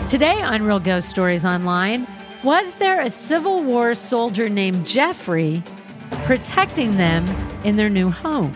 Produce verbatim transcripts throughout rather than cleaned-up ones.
Today on Real Ghost Stories Online, was there a Civil War soldier named Jeffrey protecting them in their new home?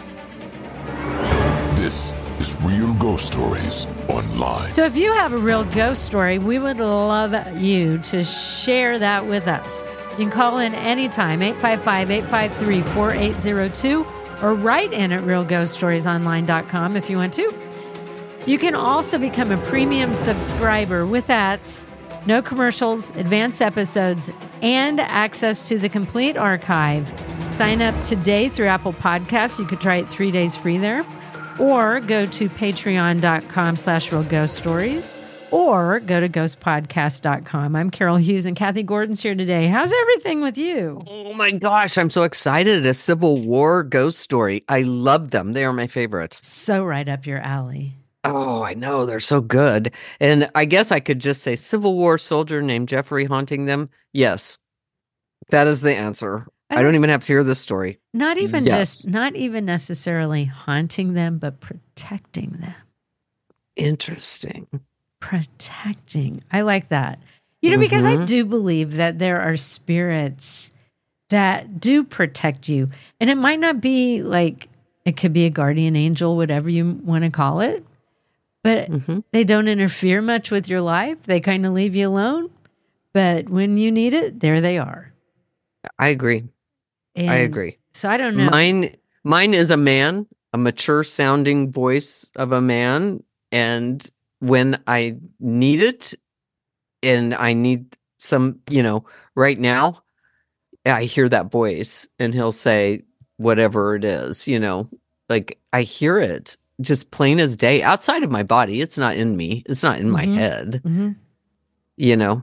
This is Real Ghost Stories Online. So if you have a real ghost story, we would love you to share that with us. You can call in anytime, eight five five, eight five three, four eight zero two, or write in at real ghost stories online dot com if you want to. You can also become a premium subscriber. With that, no commercials, advanced episodes, and access to the complete archive. Sign up today through Apple Podcasts. You could try it three days free there. Or go to patreon.com slash real ghost stories. Or go to ghost podcast dot com. I'm Carol Hughes and Kathy Gordon's here today. How's everything with you? Oh my gosh, I'm so excited. A Civil War ghost story. I love them. They are my favorite. So right up your alley. Oh, I know. They're so good. And I guess I could just say Civil War soldier named Jeffrey haunting them. Yes, that is the answer. I, I don't even have to hear this story. Not even yes. just, not even necessarily haunting them, but protecting them. Interesting. Protecting. I like that. You know, because mm-hmm. I do believe that there are spirits that do protect you. And it might not be like, it could be a guardian angel, whatever you want to call it. But mm-hmm. they don't interfere much with your life. They kind of leave you alone. But when you need it, there they are. I agree. And I agree. So I don't know. Mine, mine is a man, a mature sounding voice of a man. And when I need it and I need some, you know, right now, I hear that voice and he'll say whatever it is, you know, like I hear it. Just plain as day, outside of my body. It's not in me. It's not in mm-hmm. my head, mm-hmm. you know?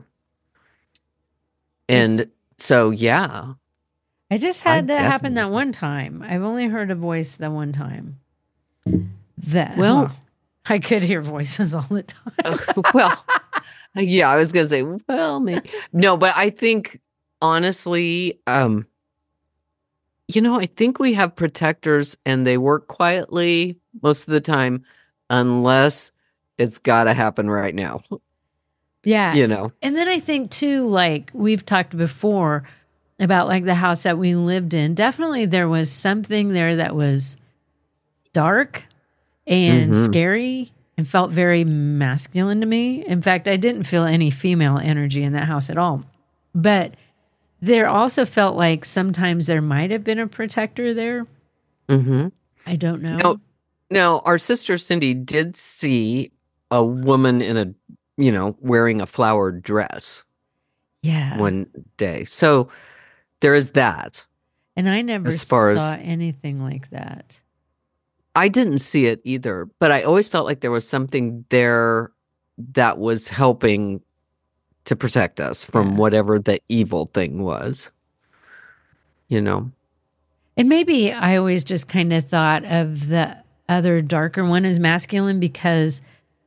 And it's, so, yeah. I just had I that happen that one time. I've only heard a voice that one time. That Well, huh, I could hear voices all the time. uh, well, yeah, I was going to say, well, maybe. No, but I think, honestly, um, you know, I think we have protectors and they work quietly most of the time, unless it's got to happen right now. Yeah. You know. And then I think too, like we've talked before about like the house that we lived in. Definitely there was something there that was dark and mm-hmm. scary and felt very masculine to me. In fact, I didn't feel any female energy in that house at all. But there also felt like sometimes there might have been a protector there. Mm-hmm. I don't know. Now, now, our sister Cindy did see a woman in a, you know, wearing a flowered dress. Yeah. One day. So there is that. And I never as far saw as, anything like that. I didn't see it either, but I always felt like there was something there that was helping to protect us from yeah. whatever the evil thing was, you know? And maybe I always just kind of thought of the other darker one as masculine because,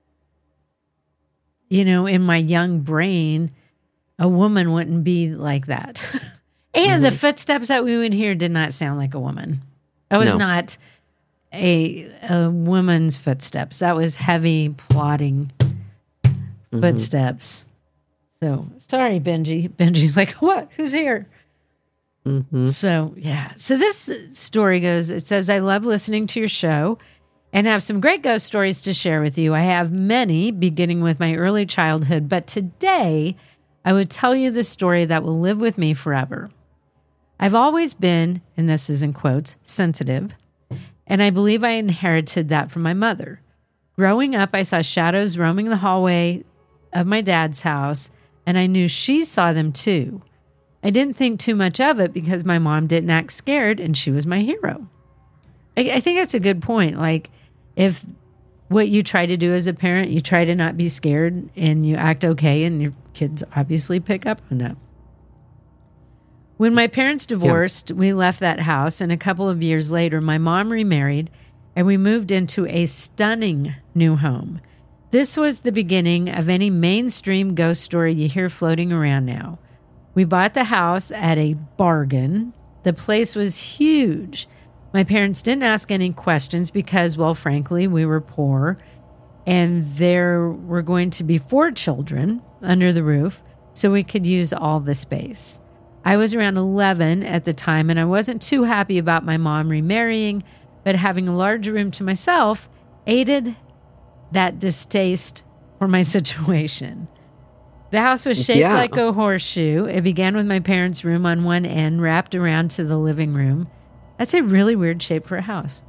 you know, in my young brain, a woman wouldn't be like that. and mm-hmm. the footsteps that we would hear did not sound like a woman. That was no. not a, a woman's footsteps. That was heavy, plodding mm-hmm. footsteps. So, sorry, Benji. Benji's like, what? Who's here? Mm-hmm. So, yeah. So this story goes, it says, I love listening to your show and have some great ghost stories to share with you. I have many, beginning with my early childhood, but today I would tell you the story that will live with me forever. I've always been, and this is in quotes, sensitive, and I believe I inherited that from my mother. Growing up, I saw shadows roaming the hallway of my dad's house, and I knew she saw them too. I didn't think too much of it because my mom didn't act scared and she was my hero. I, I think that's a good point. Like, if what you try to do as a parent, you try to not be scared and you act okay, and your kids obviously pick up on that. When my parents divorced, yeah. we left that house, and a couple of years later, my mom remarried, and we moved into a stunning new home. This was the beginning of any mainstream ghost story you hear floating around now. We bought the house at a bargain. The place was huge. My parents didn't ask any questions because, well, frankly, we were poor. and there were going to be four children under the roof, so we could use all the space. I was around eleven at the time, and I wasn't too happy about my mom remarrying, but having a large room to myself aided that distaste for my situation. The house was shaped Yeah. like a horseshoe. It began with my parents' room on one end, wrapped around to the living room. That's a really weird shape for a house.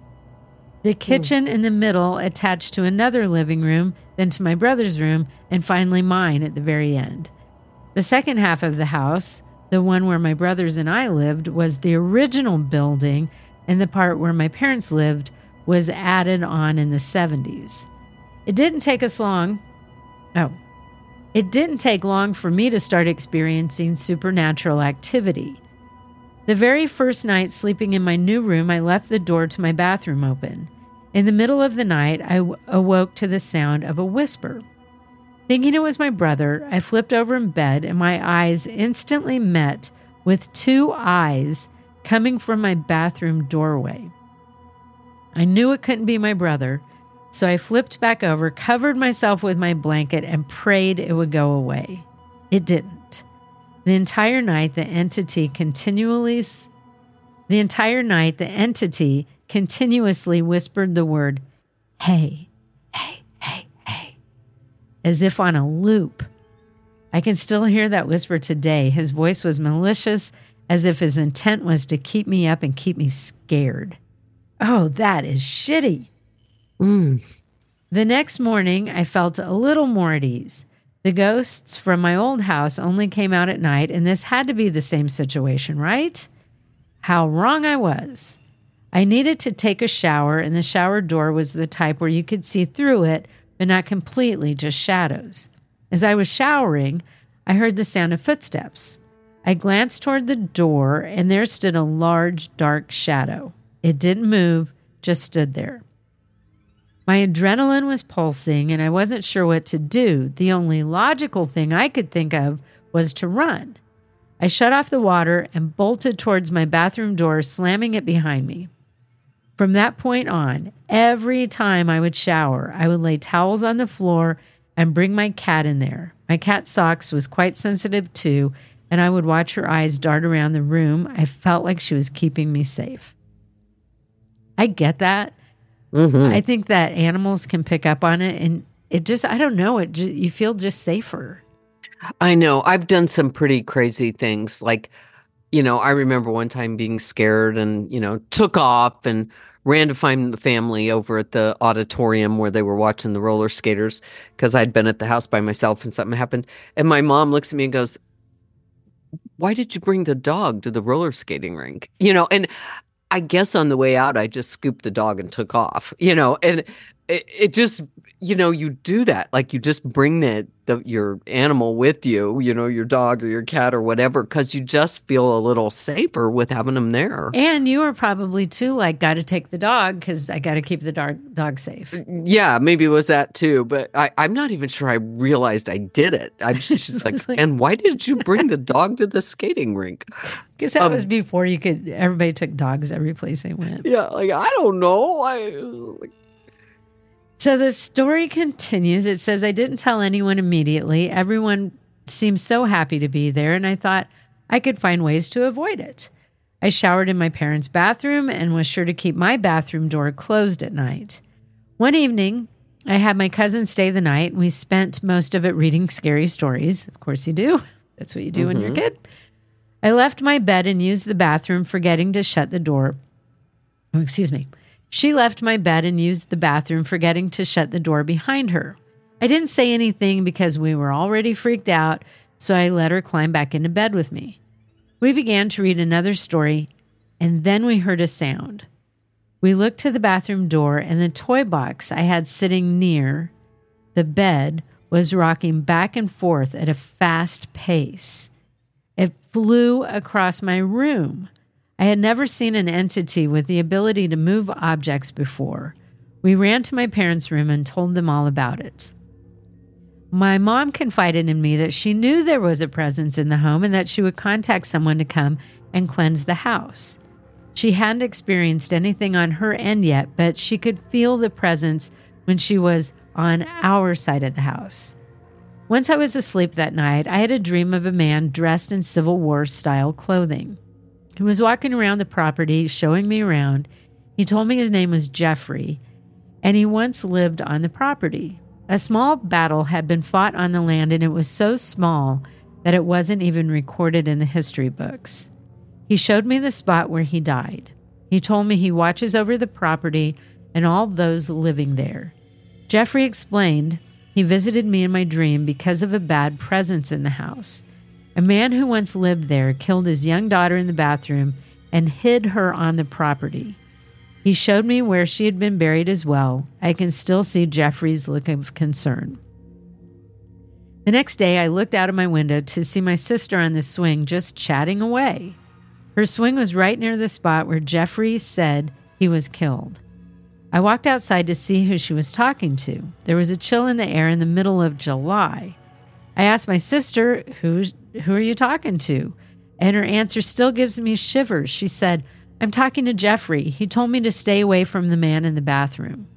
The kitchen in the middle attached to another living room, then to my brother's room, and finally mine at the very end. The second half of the house, the one where my brothers and I lived, was the original building, and the part where my parents lived was added on in the seventies. It didn't take us long. Oh. It didn't take long for me to start experiencing supernatural activity. The very first night sleeping in my new room, I left the door to my bathroom open. In the middle of the night, I w- awoke to the sound of a whisper. Thinking it was my brother, I flipped over in bed and my eyes instantly met with two eyes coming from my bathroom doorway. I knew it couldn't be my brother, so I flipped back over, covered myself with my blanket, and prayed it would go away. It didn't. The entire night, the entity continually, the entire night, the entity continuously whispered the word, "Hey, hey, hey, hey," as if on a loop. I can still hear that whisper today. His voice was malicious, as if his intent was to keep me up and keep me scared. Oh, that is shitty. Mm. The next morning, I felt a little more at ease. The ghosts from my old house only came out at night, and this had to be the same situation, right? How wrong I was. I needed to take a shower, and the shower door was the type where you could see through it, but not completely, just shadows. As I was showering, I heard the sound of footsteps. I glanced toward the door, and there stood a large, dark shadow. It didn't move, just stood there. My adrenaline was pulsing, and I wasn't sure what to do. The only logical thing I could think of was to run. I shut off the water and bolted towards my bathroom door, slamming it behind me. From that point on, every time I would shower, I would lay towels on the floor and bring my cat in there. My cat Socks was quite sensitive too, and I would watch her eyes dart around the room. I felt like she was keeping me safe. I get that. Mm-hmm. I think that animals can pick up on it, and it just, I don't know, it ju- you feel just safer. I know. I've done some pretty crazy things. Like, you know, I remember one time being scared and, you know, took off and ran to find the family over at the auditorium where they were watching the roller skaters because I'd been at the house by myself and something happened. And my mom looks at me and goes, "Why did you bring the dog to the roller skating rink?" You know, and I guess on the way out, I just scooped the dog and took off, you know, and it, it just, you know, you do that. Like you just bring the, the your animal with you, you know, your dog or your cat or whatever, because you just feel a little safer with having them there. And you were probably too like, got to take the dog because I got to keep the dog, dog safe. Yeah, maybe it was that too, but I, I'm not even sure I realized I did it. I'm just, just like, like, and why did you bring the dog to the skating rink? Because that Um, was before you could, everybody took dogs every place they went. Yeah, like, I don't know. I like, So the story continues. It says, I didn't tell anyone immediately. Everyone seemed so happy to be there, and I thought I could find ways to avoid it. I showered in my parents' bathroom and was sure to keep my bathroom door closed at night. One evening, I had my cousin stay the night, and we spent most of it reading scary stories. Of course you do. That's what you do when you're a kid. I left my bed and used the bathroom, forgetting to shut the door. Oh, excuse me. She left my bed and used the bathroom, forgetting to shut the door behind her. I didn't say anything because we were already freaked out, so I let her climb back into bed with me. We began to read another story, and then we heard a sound. We looked to the bathroom door, and the toy box I had sitting near the bed was rocking back and forth at a fast pace. It flew across my room. I had never seen an entity with the ability to move objects before. We ran to my parents' room and told them all about it. My mom confided in me that she knew there was a presence in the home and that she would contact someone to come and cleanse the house. She hadn't experienced anything on her end yet, but she could feel the presence when she was on our side of the house. Once I was asleep that night, I had a dream of a man dressed in Civil War-style clothing. He was walking around the property, showing me around. He told me his name was Jeffrey, and he once lived on the property. A small battle had been fought on the land, and it was so small that it wasn't even recorded in the history books. He showed me the spot where he died. He told me he watches over the property and all those living there. Jeffrey explained he visited me in my dream because of a bad presence in the house. A man who once lived there killed his young daughter in the bathroom and hid her on the property. He showed me where she had been buried as well. I can still see Jeffrey's look of concern. The next day, I looked out of my window to see my sister on the swing just chatting away. Her swing was right near the spot where Jeffrey said he was killed. I walked outside to see who she was talking to. There was a chill in the air in the middle of July. I asked my sister, who, who are you talking to? And her answer still gives me shivers. She said, I'm talking to Jeffrey. He told me to stay away from the man in the bathroom.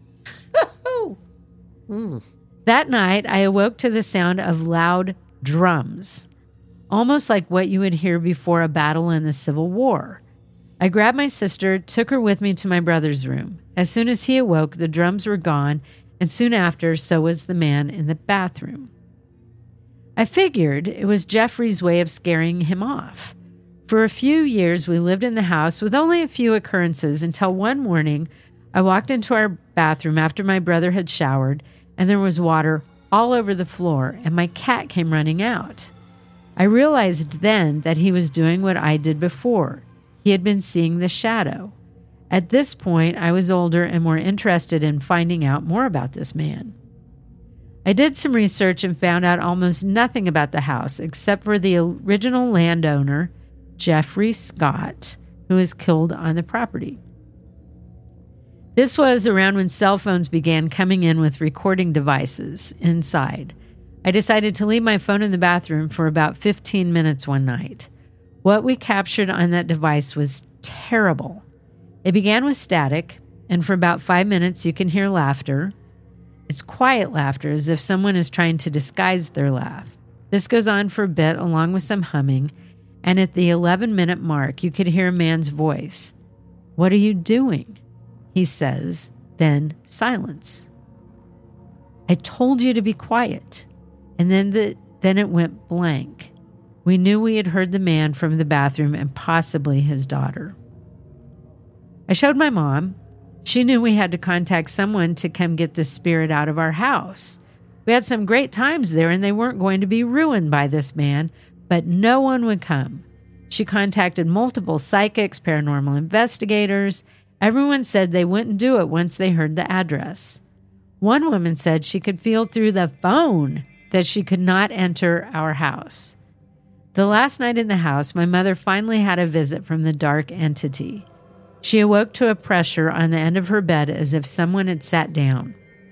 mm. That night, I awoke to the sound of loud drums, almost like what you would hear before a battle in the Civil War. I grabbed my sister, took her with me to my brother's room. As soon as he awoke, the drums were gone, and soon after, so was the man in the bathroom. I figured it was Jeffrey's way of scaring him off. For a few years, we lived in the house with only a few occurrences until one morning, I walked into our bathroom after my brother had showered, and there was water all over the floor, and my cat came running out. I realized then that he was doing what I did before. He had been seeing the shadow. At this point, I was older and more interested in finding out more about this man. I did some research and found out almost nothing about the house except for the original landowner, Jeffrey Scott, who was killed on the property. This was around when cell phones began coming in with recording devices inside. I decided to leave my phone in the bathroom for about fifteen minutes one night. What we captured on that device was terrible. It began with static, and for about five minutes you can hear laughter. It's quiet laughter, as if someone is trying to disguise their laugh. This goes on for a bit, along with some humming, and at the eleven-minute mark, you could hear a man's voice. "What are you doing?" he says, then silence. "I told you to be quiet." And then, the, then it went blank. We knew we had heard the man from the bathroom and possibly his daughter. I showed my mom. She knew we had to contact someone to come get the spirit out of our house. We had some great times there, and they weren't going to be ruined by this man, but no one would come. She contacted multiple psychics, paranormal investigators. Everyone said they wouldn't do it once they heard the address. One woman said she could feel through the phone that she could not enter our house. The last night in the house, my mother finally had a visit from the dark entity. She awoke to a pressure on the end of her bed as if someone had sat down.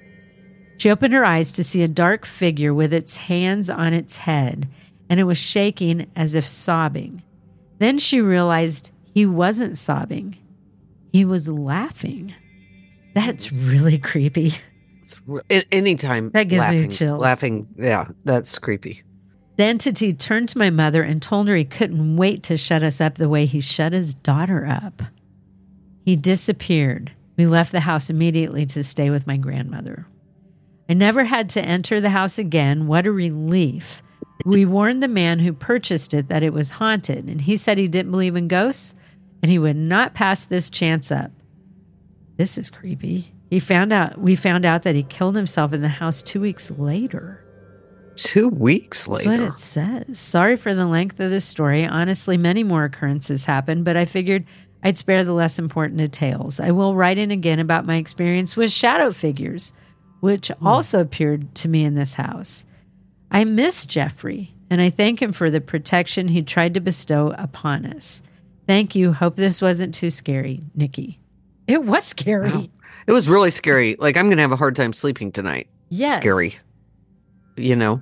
She opened her eyes to see a dark figure with its hands on its head, and it was shaking as if sobbing. Then she realized he wasn't sobbing. He was laughing. That's really creepy. It's re- anytime that gives laughing, me chills. Laughing, yeah, that's creepy. The entity turned to my mother and told her he couldn't wait to shut us up the way he shut his daughter up. He disappeared. We left the house immediately to stay with my grandmother. I never had to enter the house again. What a relief. We warned the man who purchased it that it was haunted, and he said he didn't believe in ghosts, and he would not pass this chance up. This is creepy. He found out. We found out that he killed himself in the house two weeks later. Two weeks later. That's what it says. Sorry for the length of this story. Honestly, many more occurrences happened, but I figured I'd spare the less important details. I will write in again about my experience with shadow figures, which mm. also appeared to me in this house. I miss Jeffrey, and I thank him for the protection he tried to bestow upon us. Thank you. Hope this wasn't too scary, Nikki. It was scary. Wow. It was really scary. Like, I'm going to have a hard time sleeping tonight. Yes. Scary. You know?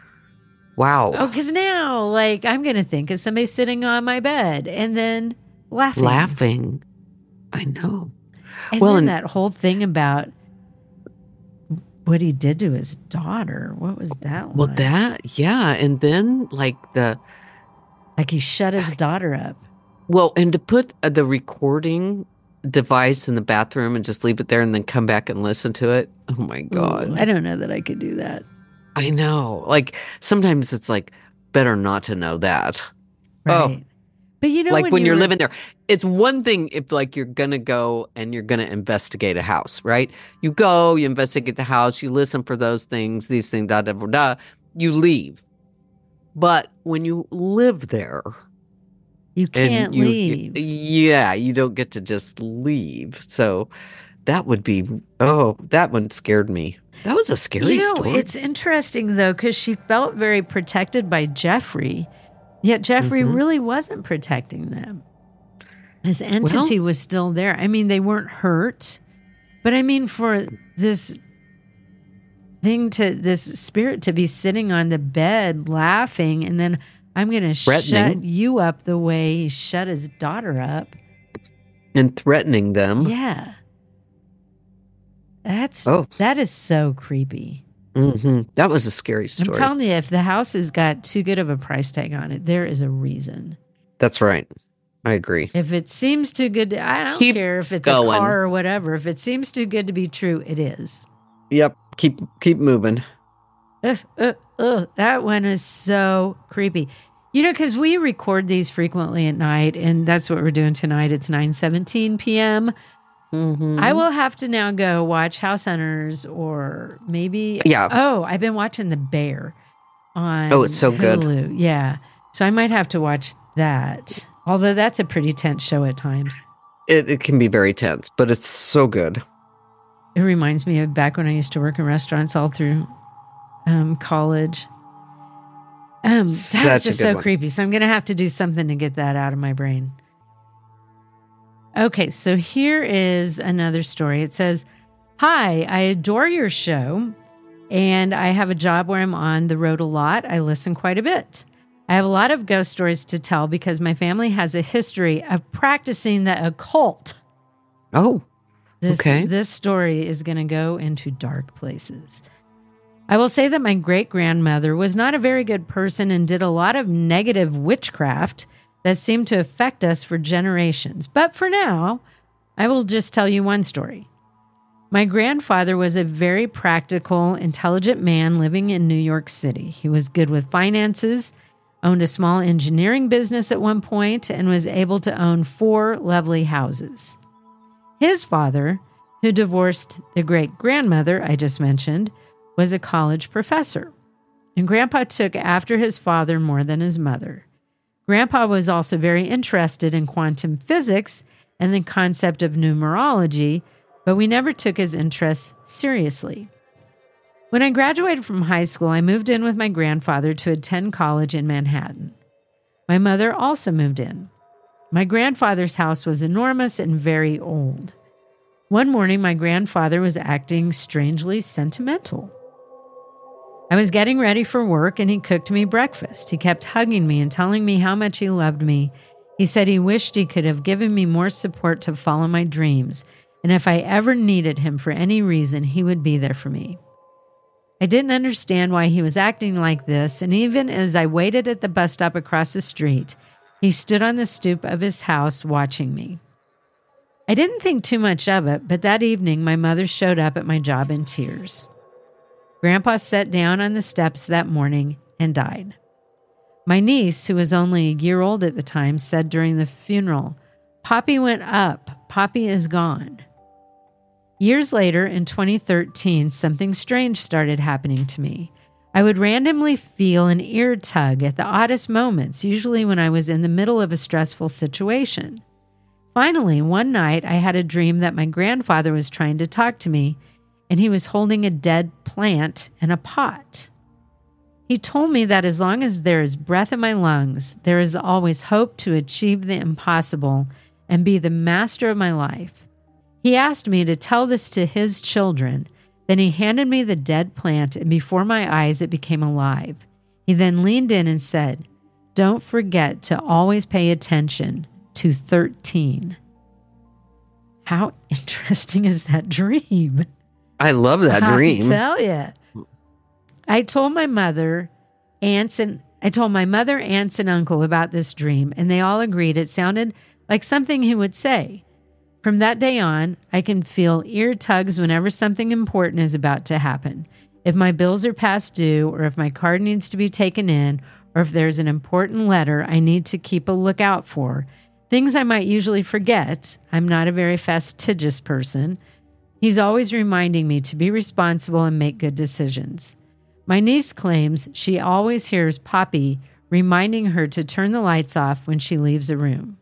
Wow. Oh, because now, like, I'm going to think of somebody sitting on my bed and then laughing. Laughing. I know. And well, then and that whole thing about what he did to his daughter. What was that Well, line? that, yeah. And then, like, the, Like he shut his daughter up. well, and to put uh, the recording device in the bathroom and just leave it there and then come back and listen to it. Oh, my God. Ooh, I don't know that I could do that. I know. Like, sometimes it's like, better not to know that. Right. Oh. But you know, Like when, when you're were, living there, it's one thing if like you're gonna go and you're gonna investigate a house, right? You go, you investigate the house, you listen for those things, these things, da da da da. You leave, but when you live there, you can't and you, leave. you, yeah, you don't get to just leave. So that would be oh, that one scared me. That was a scary you know, story. It's interesting though, because she felt very protected by Jeffrey. Yet Jeffrey Mhm. really wasn't protecting them. His entity Well- was still there. I mean, they weren't hurt. But I mean, for this thing to, this spirit to be sitting on the bed laughing, and then I'm going to shut Threatening. you up the way he shut his daughter up. And threatening them. Yeah. That's, Oh. that is so creepy. hmm That was a scary story. I'm telling you, if the house has got too good of a price tag on it, there is a reason. That's right. I agree. If it seems too good, to, I don't Keep care if it's going. a car or whatever. If it seems too good to be true, it is. Yep. Keep keep moving. Ugh, ugh, ugh, that one is so creepy. You know, because we record these frequently at night, and that's what we're doing tonight. It's nine seventeen p.m. Mm-hmm. I will have to now go watch House Hunters, or maybe Yeah. Oh, I've been watching The Bear on Oh, it's so good. Hulu. Yeah, so I might have to watch that. Although that's a pretty tense show at times. It, it can be very tense, but it's so good. It reminds me of back when I used to work in restaurants all through um, college. Um, Such that's a just good so one. creepy. So I'm going to have to do something to get that out of my brain. Okay, so here is another story. It says, "Hi, I adore your show, and I have a job where I'm on the road a lot. I listen quite a bit. I have a lot of ghost stories to tell because my family has a history of practicing the occult. Oh, This, Okay. this story is going to go into dark places. I will say that my great-grandmother was not a very good person and did a lot of negative witchcraft that seemed to affect us for generations. But for now, I will just tell you one story. My grandfather was a very practical, intelligent man living in New York City. He was good with finances, owned a small engineering business at one point, and was able to own four lovely houses. His father, who divorced the great-grandmother I just mentioned, was a college professor, and Grandpa took after his father more than his mother. Grandpa was also very interested in quantum physics and the concept of numerology, but we never took his interests seriously. When I graduated from high school, I moved in with my grandfather to attend college in Manhattan. My mother also moved in. My grandfather's house was enormous and very old. One morning, my grandfather was acting strangely sentimental. I was getting ready for work and he cooked me breakfast. He kept hugging me and telling me how much he loved me. He said he wished he could have given me more support to follow my dreams, and if I ever needed him for any reason, he would be there for me. I didn't understand why he was acting like this, and even as I waited at the bus stop across the street, he stood on the stoop of his house watching me. I didn't think too much of it, but that evening my mother showed up at my job in tears. Grandpa sat down on the steps that morning and died. My niece, who was only a year old at the time, said during the funeral, "Poppy went up. Poppy is gone." Years later, in twenty thirteen, something strange started happening to me. I would randomly feel an ear tug at the oddest moments, usually when I was in the middle of a stressful situation. Finally, one night, I had a dream that my grandfather was trying to talk to me, and he was holding a dead plant in a pot. He told me that as long as there is breath in my lungs, there is always hope to achieve the impossible and be the master of my life. He asked me to tell this to his children. Then he handed me the dead plant, and before my eyes it became alive. He then leaned in and said, "Don't forget to always pay attention to thirteen. How interesting is that dream? I love that dream. I tell you. I told my mother, aunts, and I told my mother, aunts, and uncle about this dream, and they all agreed it sounded like something he would say. From that day on, I can feel ear tugs whenever something important is about to happen. If my bills are past due, or if my card needs to be taken in, or if there's an important letter I need to keep a lookout for, things I might usually forget. I'm not a very fastidious person. He's always reminding me to be responsible and make good decisions. My niece claims she always hears Poppy reminding her to turn the lights off when she leaves a room.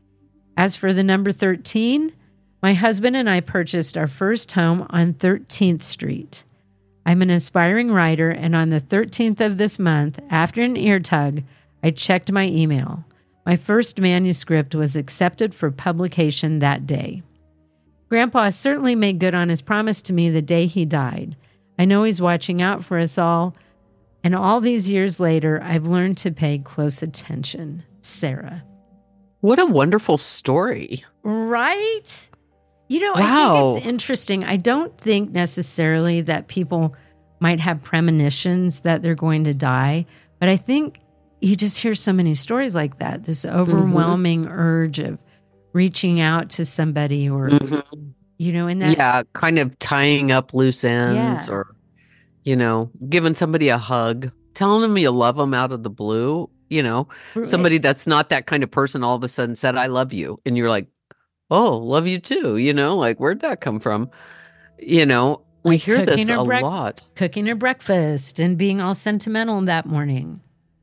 As for the number thirteen, my husband and I purchased our first home on thirteenth Street. I'm an aspiring writer, and on the thirteenth of this month, after an ear tug, I checked my email. My first manuscript was accepted for publication that day. Grandpa certainly made good on his promise to me the day he died. I know he's watching out for us all, and all these years later, I've learned to pay close attention. Sarah. What a wonderful story. Right? You know, Wow. I think it's interesting. I don't think necessarily that people might have premonitions that they're going to die, but I think you just hear so many stories like that, this overwhelming mm-hmm. urge of reaching out to somebody or, mm-hmm. you know, in that. Yeah, kind of tying up loose ends Yeah. or, you know, giving somebody a hug, telling them you love them out of the blue. You know, somebody that's not that kind of person all of a sudden said, I love you. And you're like, oh, love you too. You know, like, where'd that come from? You know, we Like hear this cooking a her brec- lot. Cooking her breakfast and being all sentimental that morning.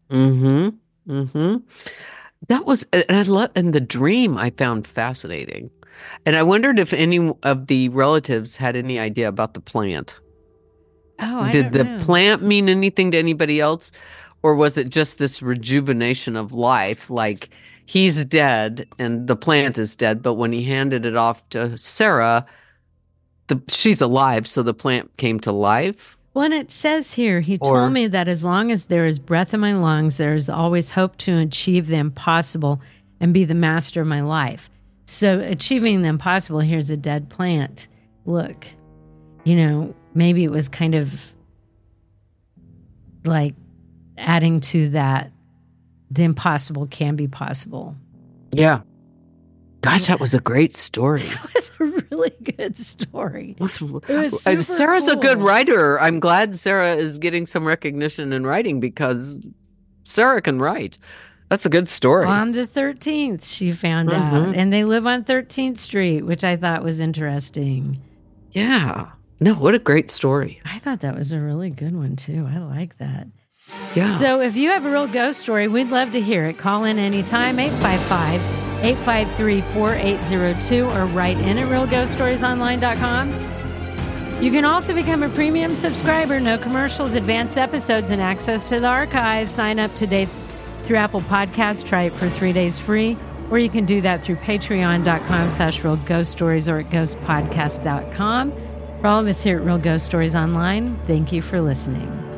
Mm-hmm. Mm-hmm. That was, and I love, and the dream I found fascinating. And I wondered if any of the relatives had any idea about the plant. Oh, I Did don't the know. plant mean anything to anybody else? Or was it just this rejuvenation of life? Like he's dead and the plant is dead, but when he handed it off to Sarah, the she's alive, so the plant came to life. Well, and it says here, he Or- told me that as long as there is breath in my lungs, there is always hope to achieve the impossible and be the master of my life. So achieving the impossible, here's a dead plant. Look, you know, maybe it was kind of like adding to that, the impossible can be possible. Yeah. Gosh, that was a great story. It was a really good story. It was- It was uh, super Sarah's a good cool. writer. I'm glad Sarah is getting some recognition in writing because Sarah can write. That's a good story. On the thirteenth, she found Mhm. out. And they live on thirteenth Street, which I thought was interesting. Yeah. No, what a great story. I thought that was a really good one, too. I like that. Yeah. So if you have a real ghost story, we'd love to hear it. Call in anytime, eight five five, eight five three, four eight zero two, or write in at real ghost stories online dot com. You can also become a premium subscriber. No commercials, advanced episodes, and access to the archive. Sign up today through Apple Podcasts. Try it for three days free. Or you can do that through patreon.com slash real ghost stories or at ghost podcast dot com. For all of us here at Real Ghost Stories Online, thank you for listening.